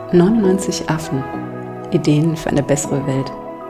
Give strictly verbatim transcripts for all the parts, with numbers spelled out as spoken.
neunundneunzig Affen. Ideen für eine bessere Welt.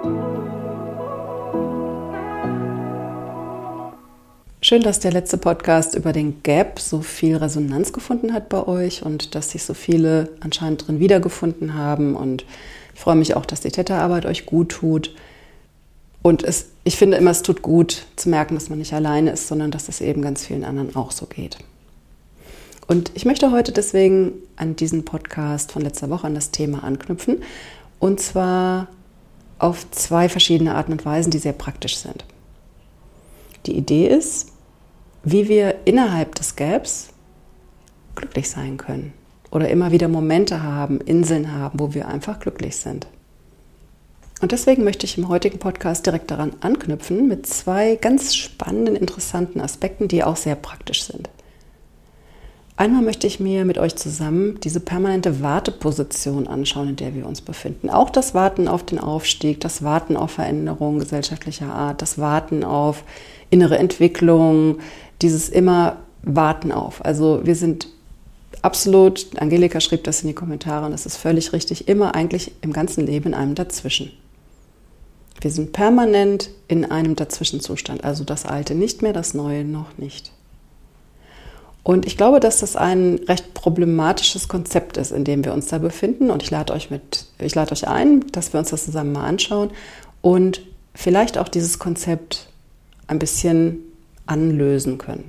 Schön, dass der letzte Podcast über den Gap so viel Resonanz gefunden hat bei euch und dass sich so viele anscheinend drin wiedergefunden haben. Und ich freue mich auch, dass die Theta-Arbeit euch gut tut. Und es, ich finde immer, es tut gut zu merken, dass man nicht alleine ist, sondern dass es eben ganz vielen anderen auch so geht. Und ich möchte heute deswegen an diesen Podcast von letzter Woche an das Thema anknüpfen. Und zwar auf zwei verschiedene Arten und Weisen, die sehr praktisch sind. Die Idee ist, wie wir innerhalb des Gaps glücklich sein können. Oder immer wieder Momente haben, Inseln haben, wo wir einfach glücklich sind. Und deswegen möchte ich im heutigen Podcast direkt daran anknüpfen mit zwei ganz spannenden, interessanten Aspekten, die auch sehr praktisch sind. Einmal möchte ich mir mit euch zusammen diese permanente Warteposition anschauen, in der wir uns befinden. Auch das Warten auf den Aufstieg, das Warten auf Veränderung gesellschaftlicher Art, das Warten auf innere Entwicklung, dieses immer Warten auf. Also wir sind absolut, Angelika schrieb das in die Kommentare und das ist völlig richtig, immer eigentlich im ganzen Leben in einem Dazwischen. Wir sind permanent in einem Dazwischenzustand, also das Alte nicht mehr, das Neue noch nicht. Und ich glaube, dass das ein recht problematisches Konzept ist, in dem wir uns da befinden. Und ich lade euch mit, ich lade euch ein, dass wir uns das zusammen mal anschauen und vielleicht auch dieses Konzept ein bisschen anlösen können.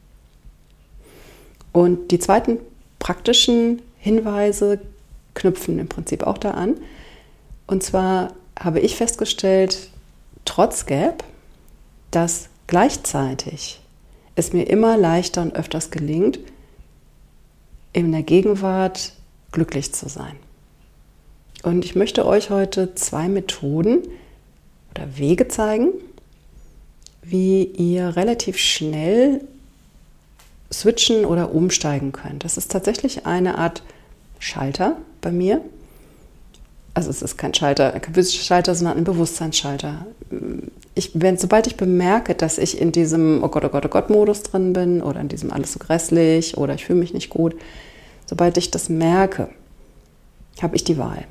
Und die zweiten praktischen Hinweise knüpfen im Prinzip auch da an. Und zwar habe ich festgestellt, trotz Gap, dass gleichzeitig es mir immer leichter und öfters gelingt, in der Gegenwart glücklich zu sein. Und ich möchte euch heute zwei Methoden oder Wege zeigen, wie ihr relativ schnell switchen oder umsteigen könnt. Das ist tatsächlich eine Art Schalter bei mir. Also es ist kein Schalter, kein physischer Schalter, sondern ein Bewusstseinsschalter. Ich, wenn, sobald ich bemerke, dass ich in diesem Oh Gott, oh Gott, oh Gott Modus drin bin oder in diesem alles so grässlich oder ich fühle mich nicht gut, sobald ich das merke, habe ich die Wahl.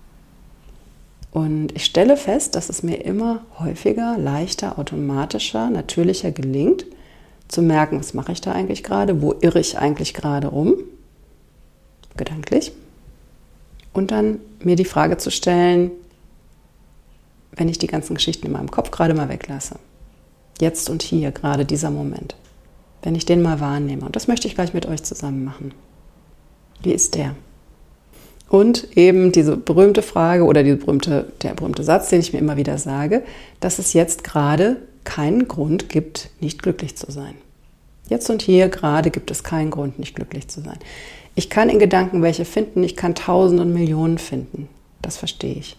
Und ich stelle fest, dass es mir immer häufiger, leichter, automatischer, natürlicher gelingt, zu merken, was mache ich da eigentlich gerade, wo irre ich eigentlich gerade rum, gedanklich. Und dann mir die Frage zu stellen, wenn ich die ganzen Geschichten in meinem Kopf gerade mal weglasse. Jetzt und hier, gerade dieser Moment. Wenn ich den mal wahrnehme. Und das möchte ich gleich mit euch zusammen machen. Wie ist der? Und eben diese berühmte Frage oder die berühmte, der berühmte Satz, den ich mir immer wieder sage, dass es jetzt gerade keinen Grund gibt, nicht glücklich zu sein. Jetzt und hier gerade gibt es keinen Grund, nicht glücklich zu sein. Ich kann in Gedanken welche finden, ich kann Tausende und Millionen finden. Das verstehe ich.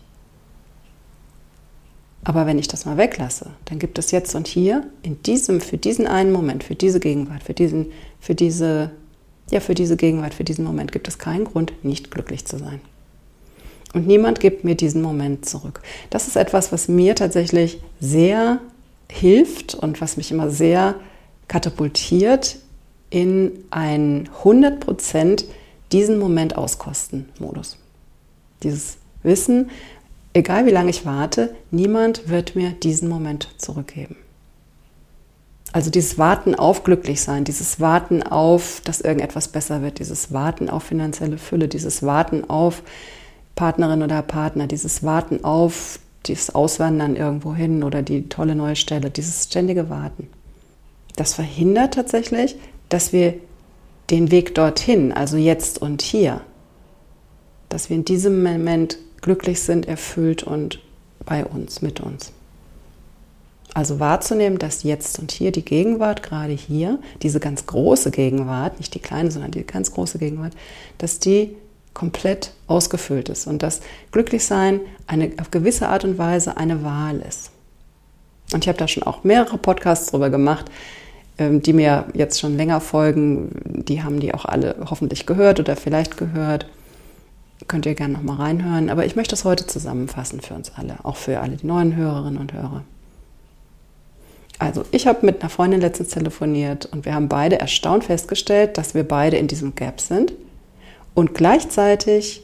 Aber wenn ich das mal weglasse, dann gibt es jetzt und hier, in diesem, für diesen einen Moment, für diese Gegenwart, für diesen, für diese, ja, für diese Gegenwart, für diesen Moment gibt es keinen Grund, nicht glücklich zu sein. Und niemand gibt mir diesen Moment zurück. Das ist etwas, was mir tatsächlich sehr hilft und was mich immer sehr katapultiert in einen hundert Prozent diesen Moment auskosten Modus. Dieses Wissen, egal wie lange ich warte, niemand wird mir diesen Moment zurückgeben. Also dieses Warten auf Glücklichsein, dieses Warten auf, dass irgendetwas besser wird, dieses Warten auf finanzielle Fülle, dieses Warten auf Partnerin oder Partner, dieses Warten auf dieses Auswandern irgendwo hin oder die tolle neue Stelle, dieses ständige Warten. Das verhindert tatsächlich, dass wir den Weg dorthin, also jetzt und hier, dass wir in diesem Moment glücklich sind, erfüllt und bei uns, mit uns. Also wahrzunehmen, dass jetzt und hier die Gegenwart, gerade hier, diese ganz große Gegenwart, nicht die kleine, sondern die ganz große Gegenwart, dass die komplett ausgefüllt ist und dass Glücklichsein eine, auf gewisse Art und Weise eine Wahl ist. Und ich habe da schon auch mehrere Podcasts drüber gemacht, die mir jetzt schon länger folgen, die haben die auch alle hoffentlich gehört oder vielleicht gehört. Könnt ihr gerne nochmal reinhören. Aber ich möchte das heute zusammenfassen für uns alle, auch für alle die neuen Hörerinnen und Hörer. Also ich habe mit einer Freundin letztens telefoniert und wir haben beide erstaunt festgestellt, dass wir beide in diesem Gap sind und gleichzeitig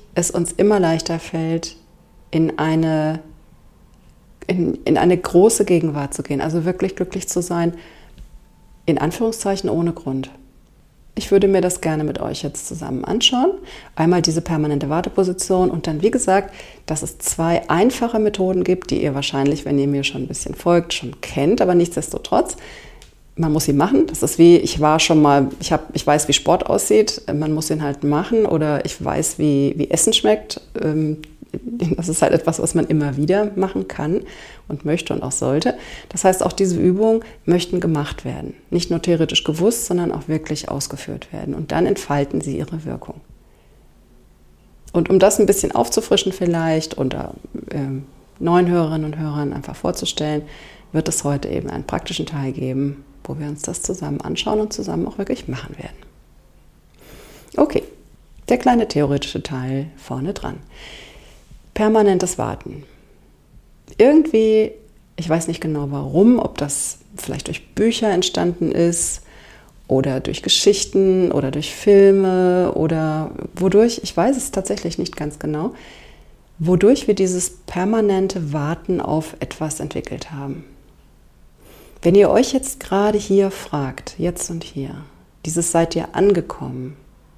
es uns immer leichter fällt, in eine, in, in eine große Gegenwart zu gehen, also wirklich glücklich zu sein, in Anführungszeichen ohne Grund. Ich würde mir das gerne mit euch jetzt zusammen anschauen. Einmal diese permanente Warteposition und dann, wie gesagt, dass es zwei einfache Methoden gibt, die ihr wahrscheinlich, wenn ihr mir schon ein bisschen folgt, schon kennt, aber nichtsdestotrotz, man muss sie machen. Das ist wie, ich war schon mal, ich, hab, ich weiß, wie Sport aussieht, man muss ihn halt machen oder ich weiß, wie, wie Essen schmeckt. Das ist halt etwas, was man immer wieder machen kann und möchte und auch sollte. Das heißt, auch diese Übungen möchten gemacht werden. Nicht nur theoretisch gewusst, sondern auch wirklich ausgeführt werden. Und dann entfalten sie ihre Wirkung. Und um das ein bisschen aufzufrischen vielleicht oder äh, neuen Hörerinnen und Hörern einfach vorzustellen, wird es heute eben einen praktischen Teil geben, wo wir uns das zusammen anschauen und zusammen auch wirklich machen werden. Okay, der kleine theoretische Teil vorne dran. Permanentes Warten. Irgendwie, ich weiß nicht genau warum, ob das vielleicht durch Bücher entstanden ist oder durch Geschichten oder durch Filme oder wodurch, ich weiß es tatsächlich nicht ganz genau, wodurch wir dieses permanente Warten auf etwas entwickelt haben. Wenn ihr euch jetzt gerade hier fragt, jetzt und hier, dieses seid ihr angekommen,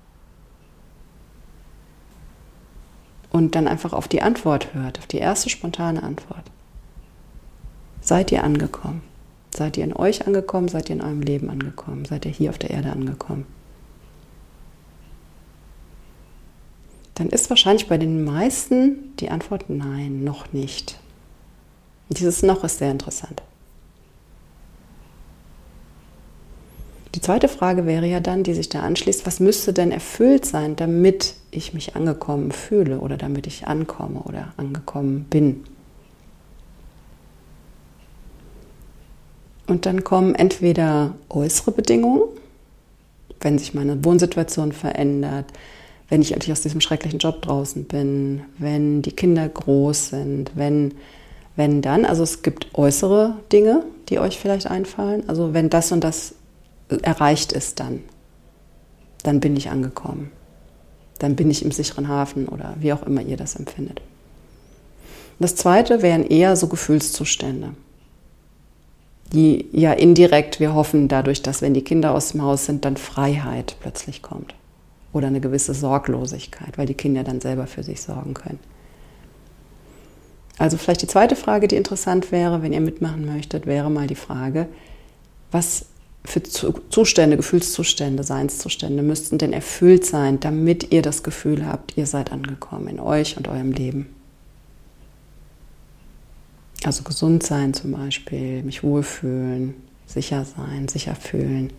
und dann einfach auf die Antwort hört, auf die erste spontane Antwort. Seid ihr angekommen? Seid ihr in euch angekommen? Seid ihr in eurem Leben angekommen? Seid ihr hier auf der Erde angekommen? Dann ist wahrscheinlich bei den meisten die Antwort nein, noch nicht. Und dieses noch ist sehr interessant. Die zweite Frage wäre ja dann, die sich da anschließt, was müsste denn erfüllt sein, damit ich mich angekommen fühle oder damit ich ankomme oder angekommen bin? Und dann kommen entweder äußere Bedingungen, wenn sich meine Wohnsituation verändert, wenn ich endlich aus diesem schrecklichen Job draußen bin, wenn die Kinder groß sind, wenn, wenn dann, also es gibt äußere Dinge, die euch vielleicht einfallen, also wenn das und das erreicht ist, dann, dann bin ich angekommen. Dann bin ich im sicheren Hafen oder wie auch immer ihr das empfindet. Das zweite wären eher so Gefühlszustände, die ja indirekt, wir hoffen dadurch, dass wenn die Kinder aus dem Haus sind, dann Freiheit plötzlich kommt oder eine gewisse Sorglosigkeit, weil die Kinder dann selber für sich sorgen können. Also vielleicht die zweite Frage, die interessant wäre, wenn ihr mitmachen möchtet, wäre mal die Frage, was für Zustände, Gefühlszustände, Seinszustände müssten denn erfüllt sein, damit ihr das Gefühl habt, ihr seid angekommen in euch und eurem Leben. Also gesund sein zum Beispiel, mich wohlfühlen, sicher sein, sicher fühlen.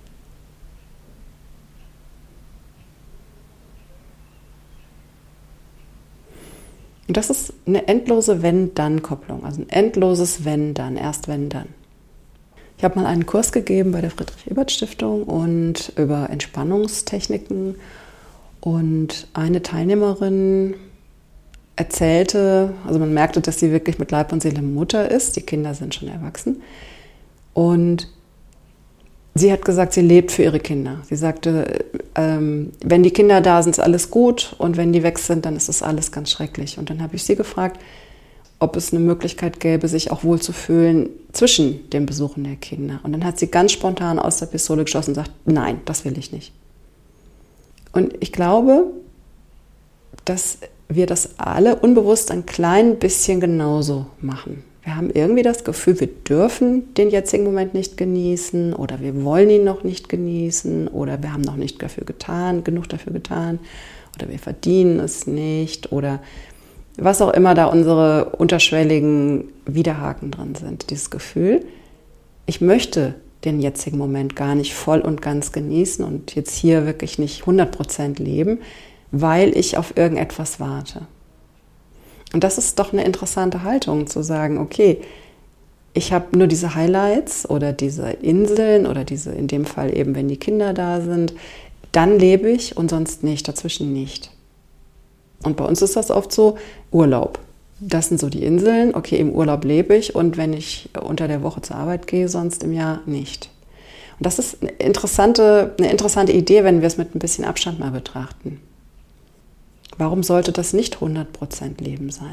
Und das ist eine endlose Wenn-Dann-Kopplung, also ein endloses Wenn-Dann, erst Wenn-Dann. Ich habe mal einen Kurs gegeben bei der Friedrich-Ebert-Stiftung und über Entspannungstechniken und eine Teilnehmerin erzählte, also man merkte, dass sie wirklich mit Leib und Seele Mutter ist, die Kinder sind schon erwachsen und sie hat gesagt, sie lebt für ihre Kinder. Sie sagte, ähm, wenn die Kinder da sind, ist alles gut und wenn die weg sind, dann ist das alles ganz schrecklich. Und dann habe ich sie gefragt, ob es eine Möglichkeit gäbe, sich auch wohlzufühlen zwischen den Besuchen der Kinder. Und dann hat sie ganz spontan aus der Pistole geschossen und sagt, nein, das will ich nicht. Und ich glaube, dass wir das alle unbewusst ein klein bisschen genauso machen. Wir haben irgendwie das Gefühl, wir dürfen den jetzigen Moment nicht genießen oder wir wollen ihn noch nicht genießen oder wir haben noch nicht dafür getan, genug dafür getan oder wir verdienen es nicht oder was auch immer da unsere unterschwelligen Widerhaken drin sind. Dieses Gefühl, ich möchte den jetzigen Moment gar nicht voll und ganz genießen und jetzt hier wirklich nicht hundert Prozent leben, weil ich auf irgendetwas warte. Und das ist doch eine interessante Haltung, zu sagen, okay, ich habe nur diese Highlights oder diese Inseln oder diese, in dem Fall eben, wenn die Kinder da sind, dann lebe ich und sonst nicht, dazwischen nicht. Und bei uns ist das oft so, Urlaub. Das sind so die Inseln, okay, im Urlaub lebe ich und wenn ich unter der Woche zur Arbeit gehe, sonst im Jahr nicht. Und das ist eine interessante, eine interessante Idee, wenn wir es mit ein bisschen Abstand mal betrachten. Warum sollte das nicht hundert Prozent Leben sein?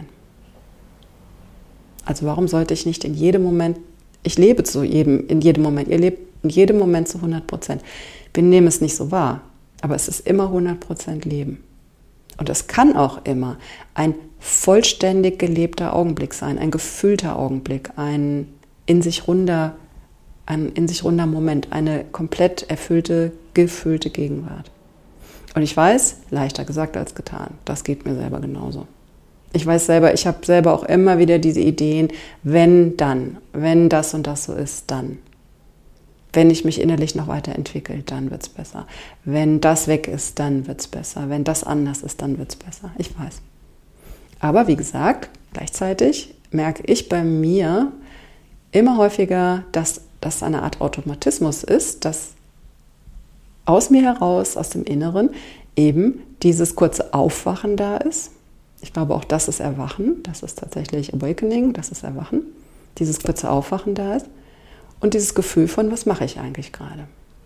Also warum sollte ich nicht in jedem Moment, ich lebe zu jedem, in jedem Moment, ihr lebt in jedem Moment zu hundert Prozent. Wir nehmen es nicht so wahr, aber es ist immer hundert Prozent Leben. Und es kann auch immer ein vollständig gelebter Augenblick sein, ein gefühlter Augenblick, ein in sich runder, ein in sich runder Moment, eine komplett erfüllte, gefühlte Gegenwart. Und ich weiß, leichter gesagt als getan, das geht mir selber genauso. Ich weiß selber, ich habe selber auch immer wieder diese Ideen, wenn, dann, wenn das und das so ist, dann. Wenn ich mich innerlich noch weiterentwickle, dann wird es besser. Wenn das weg ist, dann wird es besser. Wenn das anders ist, dann wird es besser. Ich weiß. Aber wie gesagt, gleichzeitig merke ich bei mir immer häufiger, dass das eine Art Automatismus ist, dass aus mir heraus, aus dem Inneren, eben dieses kurze Aufwachen da ist. Ich glaube, auch das ist Erwachen. Das ist tatsächlich Awakening, das ist Erwachen. Dieses kurze Aufwachen da ist. Und dieses Gefühl von, was mache ich eigentlich gerade?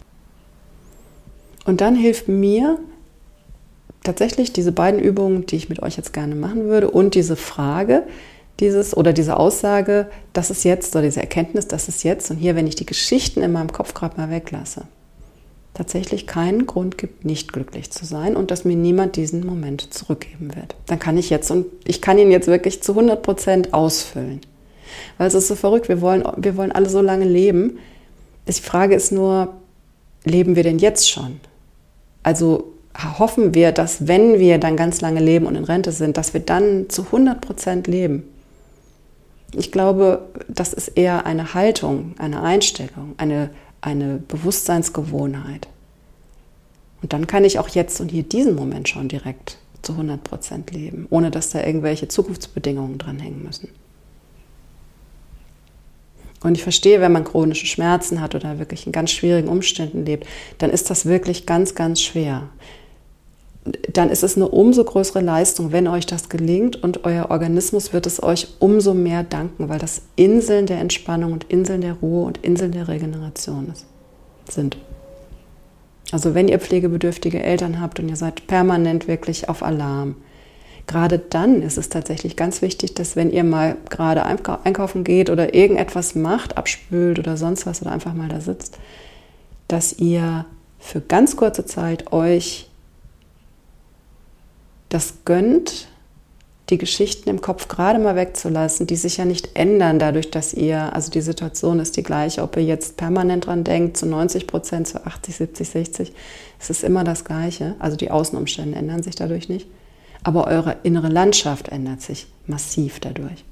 Und dann hilft mir tatsächlich diese beiden Übungen, die ich mit euch jetzt gerne machen würde, und diese Frage, dieses oder diese Aussage, das ist jetzt, oder diese Erkenntnis, das ist jetzt, und hier, wenn ich die Geschichten in meinem Kopf gerade mal weglasse, tatsächlich keinen Grund gibt, nicht glücklich zu sein und dass mir niemand diesen Moment zurückgeben wird. Dann kann ich jetzt, und ich kann ihn jetzt wirklich zu hundert Prozent ausfüllen. Weil es ist so verrückt, wir wollen, wir wollen alle so lange leben. Die Frage ist nur, leben wir denn jetzt schon? Also hoffen wir, dass wenn wir dann ganz lange leben und in Rente sind, dass wir dann zu hundert Prozent leben? Ich glaube, das ist eher eine Haltung, eine Einstellung, eine, eine Bewusstseinsgewohnheit. Und dann kann ich auch jetzt und hier diesen Moment schon direkt zu hundert Prozent leben, ohne dass da irgendwelche Zukunftsbedingungen dranhängen müssen. Und ich verstehe, wenn man chronische Schmerzen hat oder wirklich in ganz schwierigen Umständen lebt, dann ist das wirklich ganz, ganz schwer. Dann ist es eine umso größere Leistung, wenn euch das gelingt, und euer Organismus wird es euch umso mehr danken, weil das Inseln der Entspannung und Inseln der Ruhe und Inseln der Regeneration ist, sind. Also wenn ihr pflegebedürftige Eltern habt und ihr seid permanent wirklich auf Alarm, gerade dann ist es tatsächlich ganz wichtig, dass wenn ihr mal gerade einkaufen geht oder irgendetwas macht, abspült oder sonst was oder einfach mal da sitzt, dass ihr für ganz kurze Zeit euch das gönnt, die Geschichten im Kopf gerade mal wegzulassen, die sich ja nicht ändern dadurch, dass ihr, also die Situation ist die gleiche, ob ihr jetzt permanent dran denkt, zu neunzig Prozent, zu achtzig, siebzig, sechzig, es ist immer das Gleiche, also die Außenumstände ändern sich dadurch nicht. Aber eure innere Landschaft ändert sich massiv dadurch.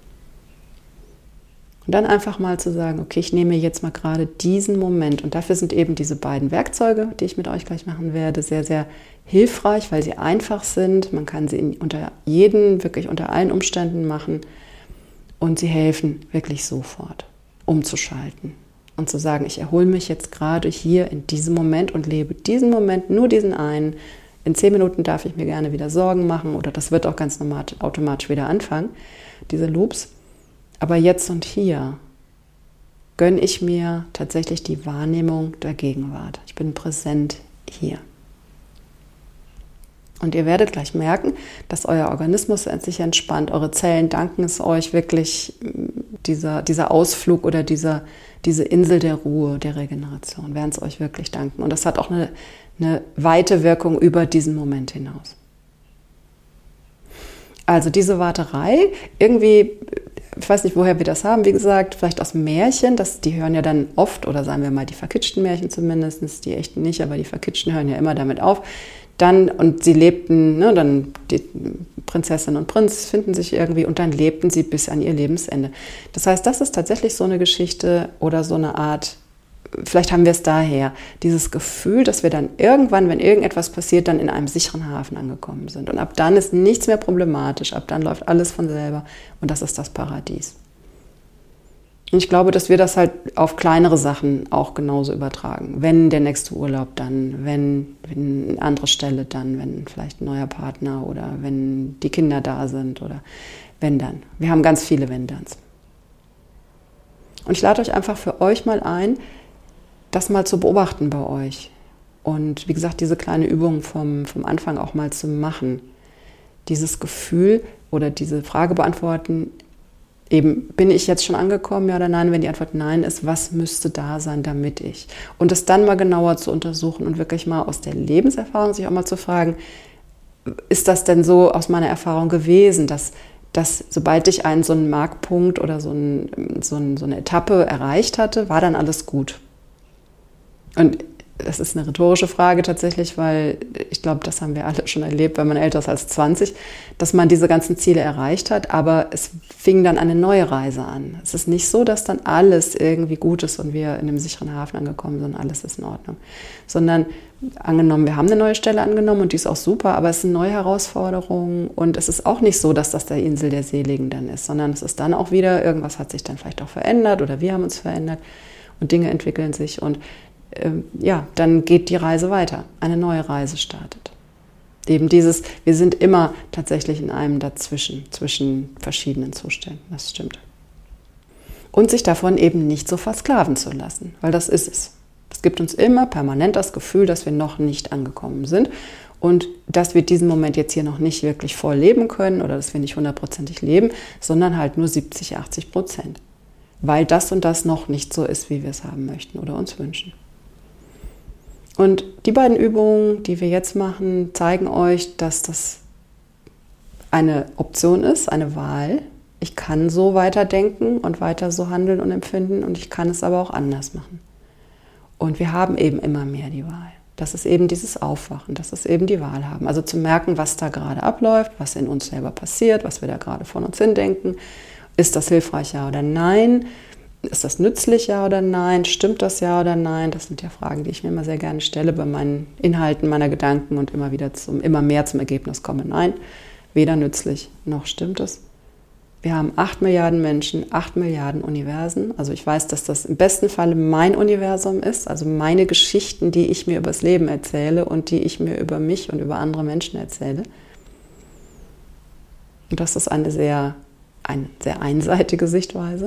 Und dann einfach mal zu sagen, okay, ich nehme jetzt mal gerade diesen Moment. Und dafür sind eben diese beiden Werkzeuge, die ich mit euch gleich machen werde, sehr, sehr hilfreich, weil sie einfach sind. Man kann sie in, unter jeden, wirklich unter allen Umständen machen. Und sie helfen wirklich sofort, umzuschalten. Und zu sagen, ich erhole mich jetzt gerade hier in diesem Moment und lebe diesen Moment, nur diesen einen. In zehn Minuten darf ich mir gerne wieder Sorgen machen oder das wird auch ganz normal automatisch wieder anfangen, diese Loops. Aber jetzt und hier gönne ich mir tatsächlich die Wahrnehmung der Gegenwart. Ich bin präsent hier. Und ihr werdet gleich merken, dass euer Organismus sich entspannt, eure Zellen danken es euch wirklich, dieser, dieser Ausflug oder dieser, diese Insel der Ruhe, der Regeneration, werden es euch wirklich danken. Und das hat auch eine eine weite Wirkung über diesen Moment hinaus. Also diese Warterei, irgendwie, ich weiß nicht, woher wir das haben, wie gesagt, vielleicht aus Märchen, das, die hören ja dann oft, oder sagen wir mal die verkitschten Märchen zumindest, die echten nicht, aber die verkitschten hören ja immer damit auf. Dann, und sie lebten, ne, dann die Prinzessin und Prinz finden sich irgendwie und dann lebten sie bis an ihr Lebensende. Das heißt, das ist tatsächlich so eine Geschichte oder so eine Art, vielleicht haben wir es daher, dieses Gefühl, dass wir dann irgendwann, wenn irgendetwas passiert, dann in einem sicheren Hafen angekommen sind. Und ab dann ist nichts mehr problematisch, ab dann läuft alles von selber und das ist das Paradies. Und ich glaube, dass wir das halt auf kleinere Sachen auch genauso übertragen. Wenn der nächste Urlaub dann, wenn, wenn eine andere Stelle dann, wenn vielleicht ein neuer Partner oder wenn die Kinder da sind oder wenn dann. Wir haben ganz viele Wenn-Danns. Und ich lade euch einfach für euch mal ein, das mal zu beobachten bei euch. Und wie gesagt, diese kleine Übung vom, vom Anfang auch mal zu machen. dieses Gefühl oder diese Frage beantworten, eben, bin ich jetzt schon angekommen, ja oder nein? Wenn die Antwort nein ist, was müsste da sein, damit ich? Und das dann mal genauer zu untersuchen und wirklich mal aus der Lebenserfahrung sich auch mal zu fragen, ist das denn so aus meiner Erfahrung gewesen, dass, dass sobald ich einen so einen Markpunkt oder so, ein, so, ein, so eine Etappe erreicht hatte, war dann alles gut? Und das ist eine rhetorische Frage tatsächlich, weil ich glaube, das haben wir alle schon erlebt, wenn man älter ist als zwanzig, dass man diese ganzen Ziele erreicht hat, aber es fing dann eine neue Reise an. Es ist nicht so, dass dann alles irgendwie gut ist und wir in einem sicheren Hafen angekommen sind und alles ist in Ordnung, sondern angenommen, wir haben eine neue Stelle angenommen und die ist auch super, aber es sind neue Herausforderungen und es ist auch nicht so, dass das der Insel der Seligen dann ist, sondern es ist dann auch wieder, irgendwas hat sich dann vielleicht auch verändert oder wir haben uns verändert und Dinge entwickeln sich und ja, dann geht die Reise weiter, eine neue Reise startet. Eben dieses, wir sind immer tatsächlich in einem Dazwischen, zwischen verschiedenen Zuständen, das stimmt. Und sich davon eben nicht so versklaven zu lassen, weil das ist es. Es gibt uns immer permanent das Gefühl, dass wir noch nicht angekommen sind und dass wir diesen Moment jetzt hier noch nicht wirklich voll leben können oder dass wir nicht hundertprozentig leben, sondern halt nur siebzig, achtzig Prozent, weil das und das noch nicht so ist, wie wir es haben möchten oder uns wünschen. Und die beiden Übungen, die wir jetzt machen, zeigen euch, dass das eine Option ist, eine Wahl. Ich kann so weiterdenken und weiter so handeln und empfinden und ich kann es aber auch anders machen. Und wir haben eben immer mehr die Wahl. Das ist eben dieses Aufwachen, das ist eben die Wahl haben. Also zu merken, was da gerade abläuft, was in uns selber passiert, was wir da gerade von uns hindenken. Ist das hilfreich, ja oder nein? Ist das nützlich, ja oder nein? Stimmt das, ja oder nein? Das sind ja Fragen, die ich mir immer sehr gerne stelle bei meinen Inhalten, meiner Gedanken und immer wieder zum, immer mehr zum Ergebnis komme. Nein, weder nützlich noch stimmt es. Wir haben acht Milliarden Menschen, acht Milliarden Universen. Also ich weiß, dass das im besten Falle mein Universum ist, also meine Geschichten, die ich mir über das Leben erzähle und die ich mir über mich und über andere Menschen erzähle. Und das ist eine sehr, eine sehr einseitige Sichtweise.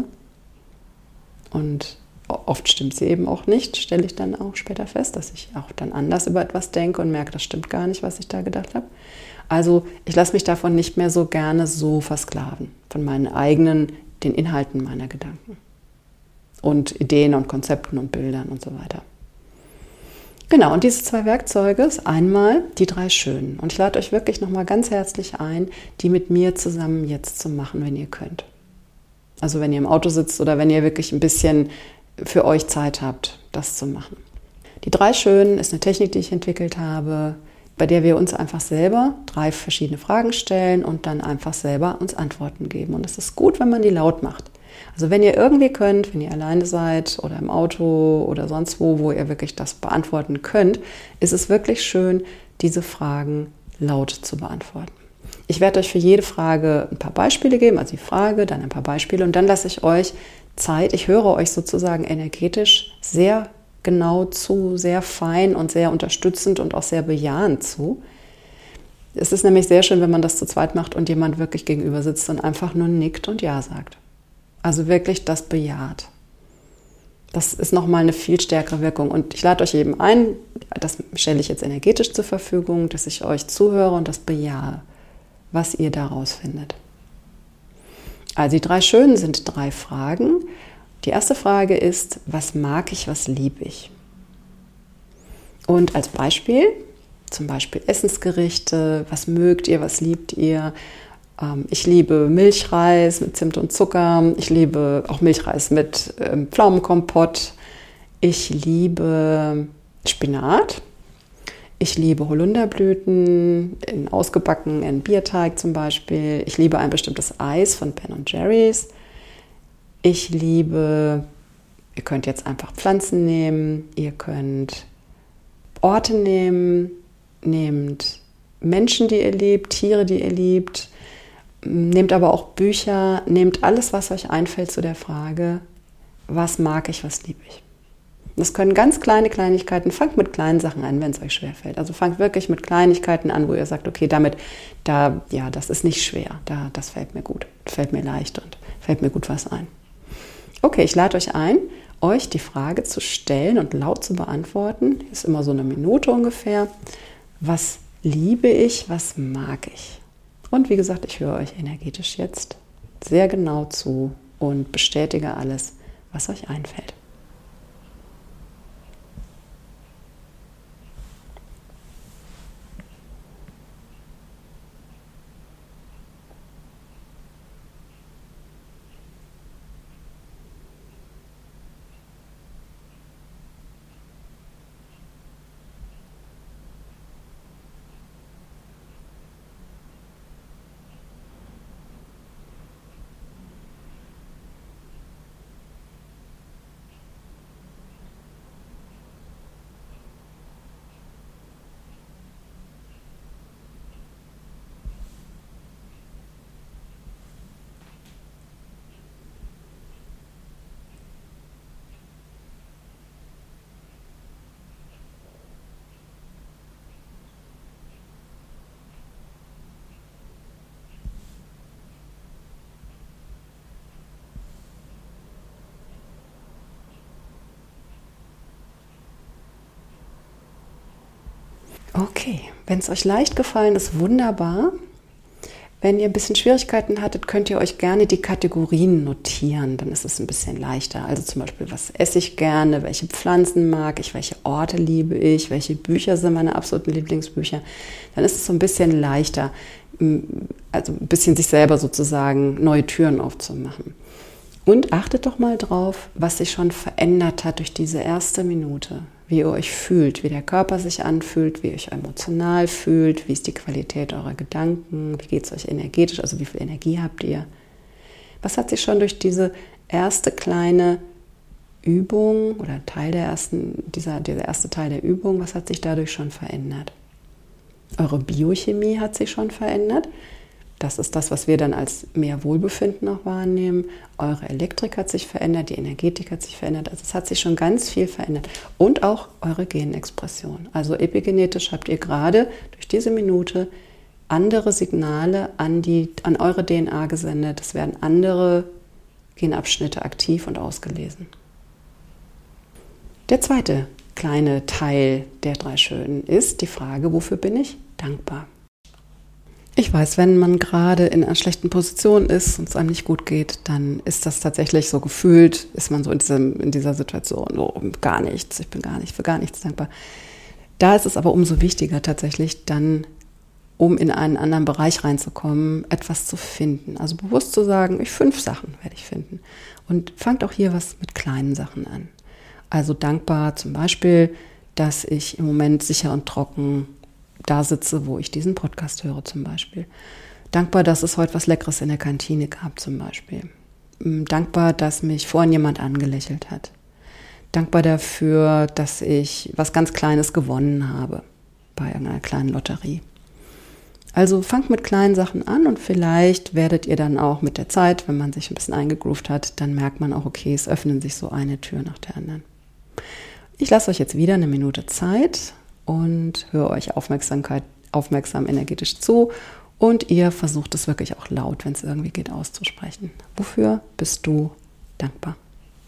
Und oft stimmt sie eben auch nicht, stelle ich dann auch später fest, dass ich auch dann anders über etwas denke und merke, das stimmt gar nicht, was ich da gedacht habe. Also ich lasse mich davon nicht mehr so gerne so versklaven, von meinen eigenen, den Inhalten meiner Gedanken und Ideen und Konzepten und Bildern und so weiter. Genau, und diese zwei Werkzeuge ist einmal die drei Schönen. Und ich lade euch wirklich nochmal ganz herzlich ein, die mit mir zusammen jetzt zu machen, wenn ihr könnt. Also wenn ihr im Auto sitzt oder wenn ihr wirklich ein bisschen für euch Zeit habt, das zu machen. Die drei Schönen ist eine Technik, die ich entwickelt habe, bei der wir uns einfach selber drei verschiedene Fragen stellen und dann einfach selber uns Antworten geben. Und es ist gut, wenn man die laut macht. Also wenn ihr irgendwie könnt, wenn ihr alleine seid oder im Auto oder sonst wo, wo ihr wirklich das beantworten könnt, ist es wirklich schön, diese Fragen laut zu beantworten. Ich werde euch für jede Frage ein paar Beispiele geben, also die Frage, dann ein paar Beispiele und dann lasse ich euch Zeit. Ich höre euch sozusagen energetisch sehr genau zu, sehr fein und sehr unterstützend und auch sehr bejahend zu. Es ist nämlich sehr schön, wenn man das zu zweit macht und jemand wirklich gegenüber sitzt und einfach nur nickt und Ja sagt. Also wirklich das bejaht. Das ist nochmal eine viel stärkere Wirkung. Und ich lade euch eben ein, das stelle ich jetzt energetisch zur Verfügung, dass ich euch zuhöre und das bejahe, was ihr daraus findet. Also die drei Schönen sind drei Fragen. Die erste Frage ist, was mag ich, was liebe ich? Und als Beispiel, zum Beispiel Essensgerichte, was mögt ihr, was liebt ihr? Ähm, ich liebe Milchreis mit Zimt und Zucker. Ich liebe auch Milchreis mit ähm, Pflaumenkompott. Ich liebe Spinat. Ich liebe Holunderblüten, in ausgebacken in Bierteig zum Beispiel. Ich liebe ein bestimmtes Eis von Ben und Jerry's. Ich liebe, ihr könnt jetzt einfach Pflanzen nehmen, ihr könnt Orte nehmen, nehmt Menschen, die ihr liebt, Tiere, die ihr liebt, nehmt aber auch Bücher, nehmt alles, was euch einfällt zu der Frage, was mag ich, was liebe ich. Das können ganz kleine Kleinigkeiten, fangt mit kleinen Sachen an, wenn es euch schwerfällt. Also fangt wirklich mit Kleinigkeiten an, wo ihr sagt, okay, damit, da, ja, das ist nicht schwer, da, das fällt mir gut, fällt mir leicht und fällt mir gut was ein. Okay, ich lade euch ein, euch die Frage zu stellen und laut zu beantworten. Ist immer so eine Minute ungefähr. Was liebe ich, was mag ich? Und wie gesagt, ich höre euch energetisch jetzt sehr genau zu und bestätige alles, was euch einfällt. Okay, wenn es euch leicht gefallen ist, wunderbar. Wenn ihr ein bisschen Schwierigkeiten hattet, könnt ihr euch gerne die Kategorien notieren, dann ist es ein bisschen leichter. Also zum Beispiel, was esse ich gerne, welche Pflanzen mag ich, welche Orte liebe ich, welche Bücher sind meine absoluten Lieblingsbücher. Dann ist es so ein bisschen leichter, also ein bisschen sich selber sozusagen neue Türen aufzumachen. Und achtet doch mal drauf, was sich schon verändert hat durch diese erste Minute. Wie ihr euch fühlt, wie der Körper sich anfühlt, wie ihr euch emotional fühlt, wie ist die Qualität eurer Gedanken, wie geht es euch energetisch, also wie viel Energie habt ihr. Was hat sich schon durch diese erste kleine Übung oder Teil der ersten, dieser, dieser erste Teil der Übung, was hat sich dadurch schon verändert? Eure Biochemie hat sich schon verändert. Das ist das, was wir dann als mehr Wohlbefinden auch wahrnehmen. Eure Elektrik hat sich verändert, die Energetik hat sich verändert. Also es hat sich schon ganz viel verändert. Und auch eure Genexpression. Also epigenetisch habt ihr gerade durch diese Minute andere Signale an, die, an eure D N A gesendet. Es werden andere Genabschnitte aktiv und ausgelesen. Der zweite kleine Teil der drei Schönen ist die Frage, wofür bin ich dankbar? Ich weiß, wenn man gerade in einer schlechten Position ist und es einem nicht gut geht, dann ist das tatsächlich so gefühlt, ist man so in, diesem, in dieser Situation, so gar nichts, ich bin gar nicht für gar nichts dankbar. Da ist es aber umso wichtiger tatsächlich dann, um in einen anderen Bereich reinzukommen, etwas zu finden. Also bewusst zu sagen, ich fünf Sachen werde ich finden. Und fangt auch hier was mit kleinen Sachen an. Also dankbar zum Beispiel, dass ich im Moment sicher und trocken da sitze, wo ich diesen Podcast höre zum Beispiel. Dankbar, dass es heute was Leckeres in der Kantine gab zum Beispiel. Dankbar, dass mich vorhin jemand angelächelt hat. Dankbar dafür, dass ich was ganz Kleines gewonnen habe bei einer kleinen Lotterie. Also fangt mit kleinen Sachen an und vielleicht werdet ihr dann auch mit der Zeit, wenn man sich ein bisschen eingegroovt hat, dann merkt man auch, okay, es öffnen sich so eine Tür nach der anderen. Ich lasse euch jetzt wieder eine Minute Zeit und höre euch Aufmerksamkeit, aufmerksam energetisch zu und ihr versucht es wirklich auch laut, wenn es irgendwie geht, auszusprechen. Wofür bist du dankbar?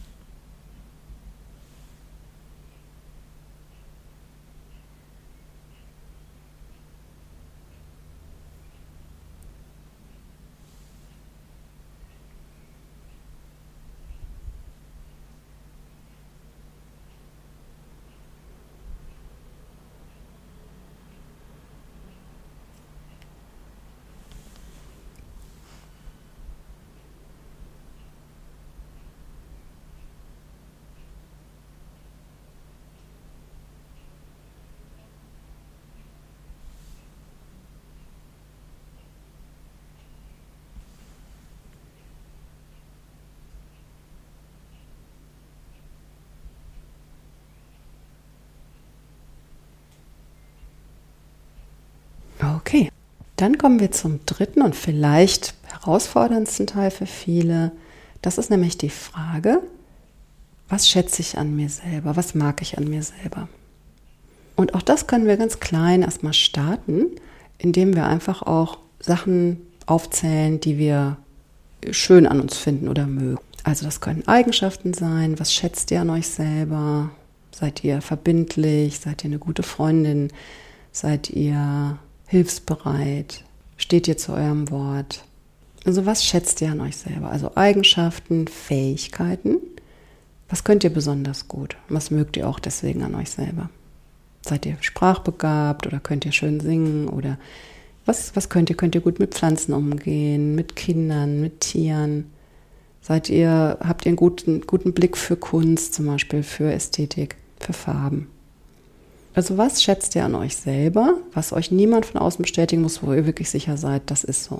Okay, dann kommen wir zum dritten und vielleicht herausforderndsten Teil für viele. Das ist nämlich die Frage, was schätze ich an mir selber, was mag ich an mir selber? Und auch das können wir ganz klein erstmal starten, indem wir einfach auch Sachen aufzählen, die wir schön an uns finden oder mögen. Also das können Eigenschaften sein, was schätzt ihr an euch selber? Seid ihr verbindlich? Seid ihr eine gute Freundin? Seid ihr hilfsbereit? Steht ihr zu eurem Wort? Also was schätzt ihr an euch selber? Also Eigenschaften, Fähigkeiten. Was könnt ihr besonders gut? Was mögt ihr auch deswegen an euch selber? Seid ihr sprachbegabt oder könnt ihr schön singen? Oder was, was könnt ihr? Könnt ihr gut mit Pflanzen umgehen, mit Kindern, mit Tieren? Seid ihr, habt ihr einen guten, guten Blick für Kunst zum Beispiel, für Ästhetik, für Farben? Also was schätzt ihr an euch selber, was euch niemand von außen bestätigen muss, wo ihr wirklich sicher seid, das ist so?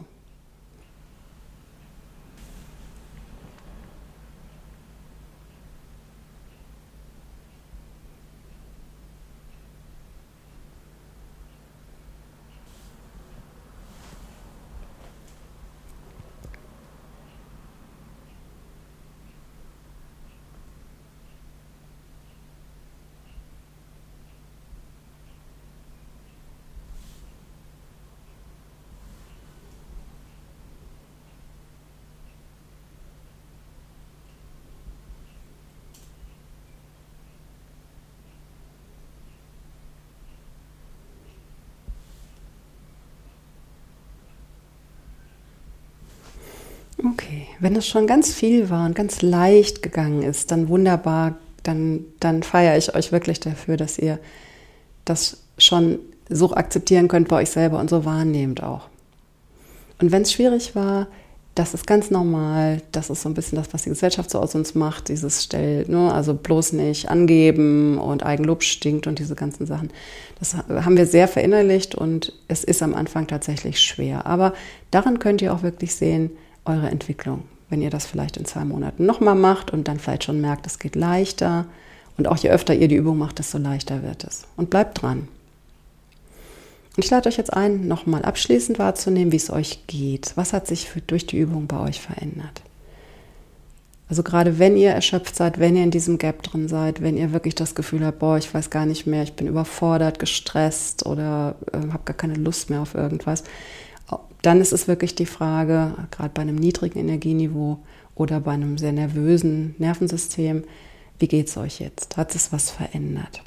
Okay, wenn es schon ganz viel war und ganz leicht gegangen ist, dann wunderbar, dann, dann feiere ich euch wirklich dafür, dass ihr das schon so akzeptieren könnt bei euch selber und so wahrnehmt auch. Und wenn es schwierig war, das ist ganz normal, das ist so ein bisschen das, was die Gesellschaft so aus uns macht, dieses Stell, ne, also bloß nicht angeben und Eigenlob stinkt und diese ganzen Sachen. Das haben wir sehr verinnerlicht und es ist am Anfang tatsächlich schwer. Aber daran könnt ihr auch wirklich sehen, eure Entwicklung. Wenn ihr das vielleicht in zwei Monaten nochmal macht und dann vielleicht schon merkt, es geht leichter und auch je öfter ihr die Übung macht, desto leichter wird es. Und bleibt dran. Und ich lade euch jetzt ein, nochmal abschließend wahrzunehmen, wie es euch geht. Was hat sich für, durch die Übung bei euch verändert? Also gerade wenn ihr erschöpft seid, wenn ihr in diesem Gap drin seid, wenn ihr wirklich das Gefühl habt, boah, ich weiß gar nicht mehr, ich bin überfordert, gestresst oder äh, habe gar keine Lust mehr auf irgendwas, dann ist es wirklich die Frage, gerade bei einem niedrigen Energieniveau oder bei einem sehr nervösen Nervensystem, wie geht es euch jetzt? Hat es was verändert?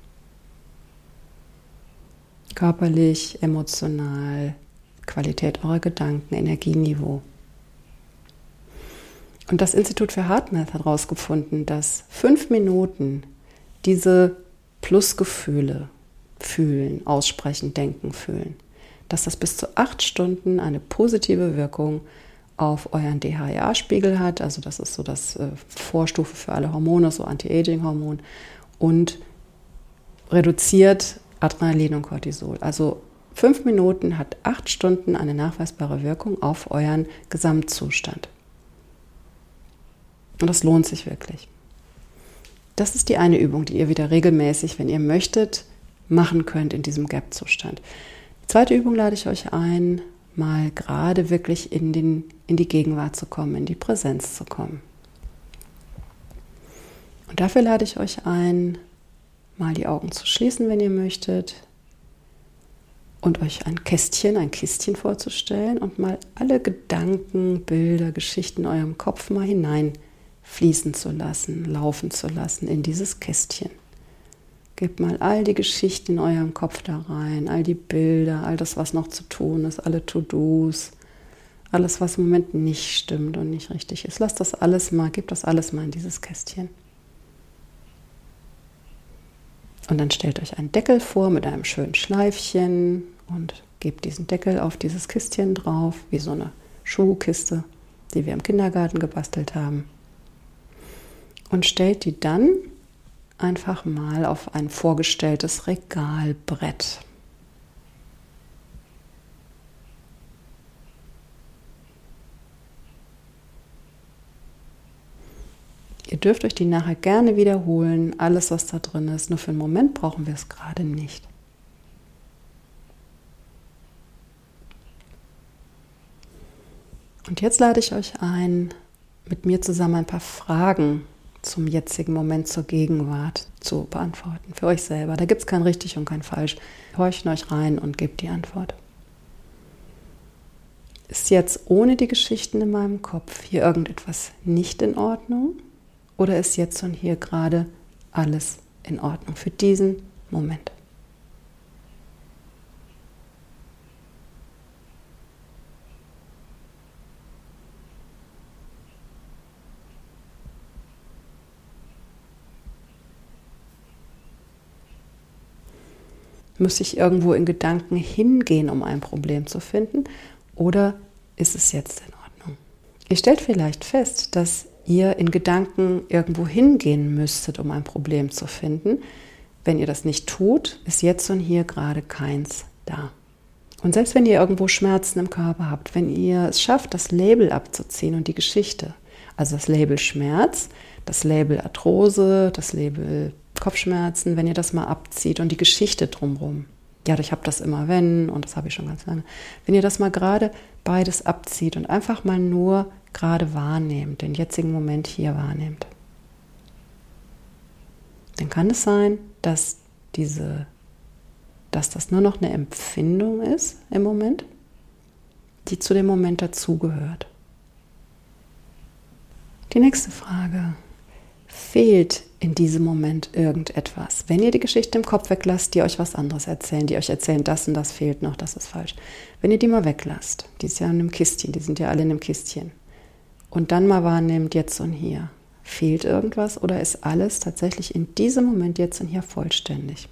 Körperlich, emotional, Qualität eurer Gedanken, Energieniveau. Und das Institut für HeartMath hat herausgefunden, dass fünf Minuten diese Plusgefühle fühlen, aussprechen, denken, fühlen, dass das bis zu acht Stunden eine positive Wirkung auf euren D H E A-Spiegel hat. Also das ist so das äh, Vorstufe für alle Hormone, so Anti-Aging-Hormon, und reduziert Adrenalin und Cortisol. Also fünf Minuten hat acht Stunden eine nachweisbare Wirkung auf euren Gesamtzustand. Und das lohnt sich wirklich. Das ist die eine Übung, die ihr wieder regelmäßig, wenn ihr möchtet, machen könnt in diesem Gap-Zustand. Die zweite Übung lade ich euch ein, mal gerade wirklich in, den, in die Gegenwart zu kommen, in die Präsenz zu kommen. Und dafür lade ich euch ein, mal die Augen zu schließen, wenn ihr möchtet, und euch ein Kästchen, ein Kistchen vorzustellen und mal alle Gedanken, Bilder, Geschichten in eurem Kopf mal hineinfließen zu lassen, laufen zu lassen in dieses Kästchen. Gebt mal all die Geschichten in eurem Kopf da rein, all die Bilder, all das, was noch zu tun ist, alle To-Dos, alles, was im Moment nicht stimmt und nicht richtig ist. Lasst das alles mal, gebt das alles mal in dieses Kästchen. Und dann stellt euch einen Deckel vor mit einem schönen Schleifchen und gebt diesen Deckel auf dieses Kistchen drauf, wie so eine Schuhkiste, die wir im Kindergarten gebastelt haben. Und stellt die dann einfach mal auf ein vorgestelltes Regalbrett. Ihr dürft euch die nachher gerne wiederholen, alles, was da drin ist. Nur für einen Moment brauchen wir es gerade nicht. Und jetzt lade ich euch ein, mit mir zusammen ein paar Fragen zum jetzigen Moment, zur Gegenwart zu beantworten. Für euch selber. Da gibt es kein richtig und kein falsch. Horcht in euch rein und gebt die Antwort. Ist jetzt ohne die Geschichten in meinem Kopf hier irgendetwas nicht in Ordnung? Oder ist jetzt und hier gerade alles in Ordnung für diesen Moment? Muss ich irgendwo in Gedanken hingehen, um ein Problem zu finden? Oder ist es jetzt in Ordnung? Ihr stellt vielleicht fest, dass ihr in Gedanken irgendwo hingehen müsstet, um ein Problem zu finden. Wenn ihr das nicht tut, ist jetzt und hier gerade keins da. Und selbst wenn ihr irgendwo Schmerzen im Körper habt, wenn ihr es schafft, das Label abzuziehen und die Geschichte, also das Label Schmerz, das Label Arthrose, das Label Kopfschmerzen, wenn ihr das mal abzieht und die Geschichte drumherum. Ja, ich habe das immer wenn und das habe ich schon ganz lange. Wenn ihr das mal gerade beides abzieht und einfach mal nur gerade wahrnehmt, den jetzigen Moment hier wahrnehmt, dann kann es sein, dass diese, dass das nur noch eine Empfindung ist im Moment, die zu dem Moment dazugehört. Die nächste Frage. Fehlt in diesem Moment irgendetwas? Wenn ihr die Geschichte im Kopf weglasst, die euch was anderes erzählen, die euch erzählen, das und das fehlt noch, das ist falsch. Wenn ihr die mal weglasst, die ist ja in einem Kistchen, die sind ja alle in einem Kistchen, und dann mal wahrnehmt, jetzt und hier, fehlt irgendwas oder ist alles tatsächlich in diesem Moment, jetzt und hier vollständig?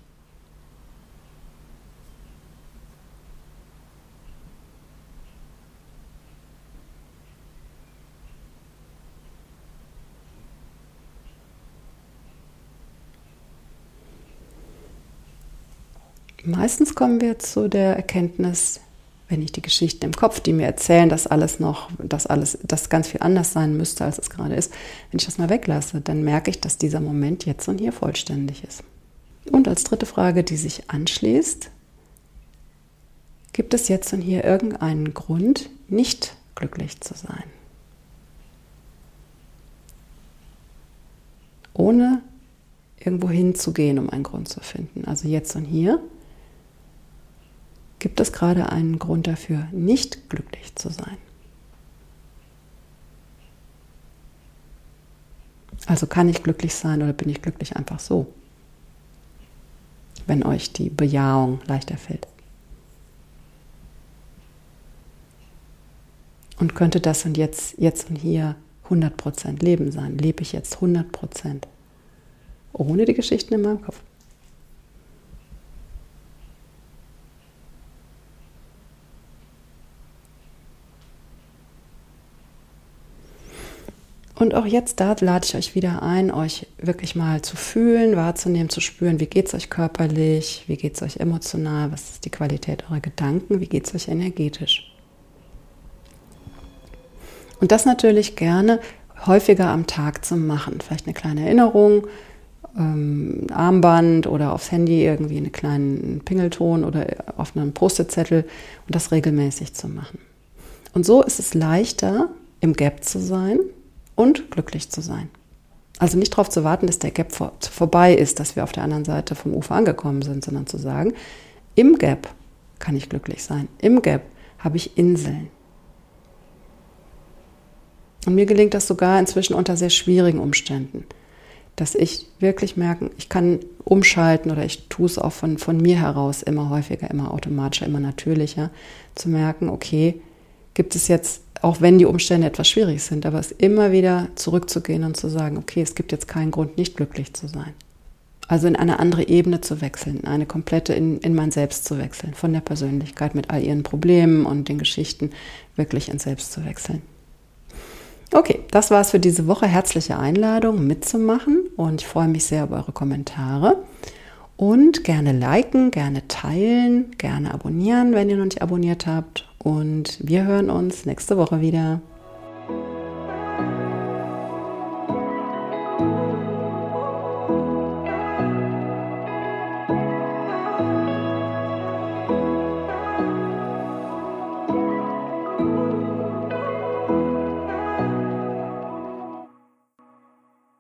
Meistens kommen wir zu der Erkenntnis, wenn ich die Geschichten im Kopf, die mir erzählen, dass alles noch, dass alles, dass ganz viel anders sein müsste, als es gerade ist, wenn ich das mal weglasse, dann merke ich, dass dieser Moment jetzt und hier vollständig ist. Und als dritte Frage, die sich anschließt, gibt es jetzt und hier irgendeinen Grund, nicht glücklich zu sein? Ohne irgendwo hinzugehen, um einen Grund zu finden. Also jetzt und hier. Gibt es gerade einen Grund dafür, nicht glücklich zu sein? Also kann ich glücklich sein oder bin ich glücklich einfach so? Wenn euch die Bejahung leichter fällt. Und könnte das und jetzt, jetzt und hier hundert Prozent Leben sein? Lebe ich jetzt hundert Prozent? Ohne die Geschichten in meinem Kopf. Und auch jetzt, da lade ich euch wieder ein, euch wirklich mal zu fühlen, wahrzunehmen, zu spüren, wie geht es euch körperlich, wie geht es euch emotional, was ist die Qualität eurer Gedanken, wie geht es euch energetisch. Und das natürlich gerne häufiger am Tag zu machen. Vielleicht eine kleine Erinnerung, ähm, Armband oder aufs Handy irgendwie einen kleinen Pingelton oder auf einem Post-it-Zettel und das regelmäßig zu machen. Und so ist es leichter, im Gap zu sein und glücklich zu sein. Also nicht darauf zu warten, dass der Gap vor, vorbei ist, dass wir auf der anderen Seite vom Ufer angekommen sind, sondern zu sagen, im Gap kann ich glücklich sein. Im Gap habe ich Inseln. Und mir gelingt das sogar inzwischen unter sehr schwierigen Umständen, dass ich wirklich merke, ich kann umschalten oder ich tue es auch von, von mir heraus immer häufiger, immer automatischer, immer natürlicher, zu merken, okay, gibt es jetzt, auch wenn die Umstände etwas schwierig sind, aber es immer wieder zurückzugehen und zu sagen, okay, es gibt jetzt keinen Grund, nicht glücklich zu sein. Also in eine andere Ebene zu wechseln, eine komplette, in, in mein Selbst zu wechseln, von der Persönlichkeit mit all ihren Problemen und den Geschichten wirklich ins Selbst zu wechseln. Okay, das war es für diese Woche. Herzliche Einladung mitzumachen und ich freue mich sehr über eure Kommentare. Und gerne liken, gerne teilen, gerne abonnieren, wenn ihr noch nicht abonniert habt. Und wir hören uns nächste Woche wieder.